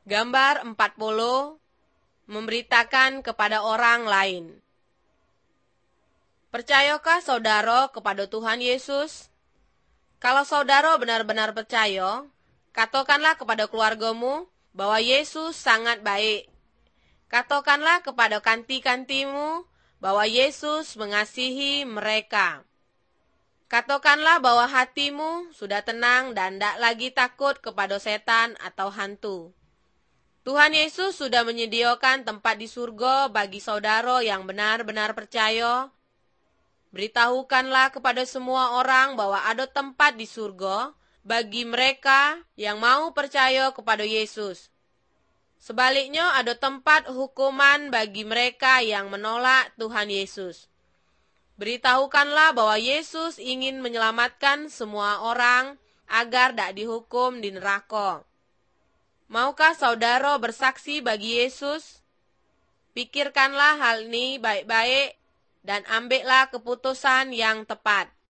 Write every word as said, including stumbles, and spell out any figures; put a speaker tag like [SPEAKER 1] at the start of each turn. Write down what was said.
[SPEAKER 1] Gambar empat puluh, memberitakan kepada orang lain. Percayakah saudara kepada Tuhan Yesus? Kalau saudara benar-benar percaya, katakanlah kepada keluargamu bahwa Yesus sangat baik. Katakanlah kepada kanti-kantimu bahwa Yesus mengasihi mereka. Katakanlah bahwa hatimu sudah tenang dan tidak lagi takut kepada setan atau hantu. Tuhan Yesus sudah menyediakan tempat di surga bagi saudara yang benar-benar percaya. Beritahukanlah kepada semua orang bahwa ada tempat di surga bagi mereka yang mau percaya kepada Yesus. Sebaliknya, ada tempat hukuman bagi mereka yang menolak Tuhan Yesus. Beritahukanlah bahwa Yesus ingin menyelamatkan semua orang agar tidak dihukum di neraka. Maukah saudara bersaksi bagi Yesus? Pikirkanlah hal ini baik-baik dan ambillah keputusan yang tepat.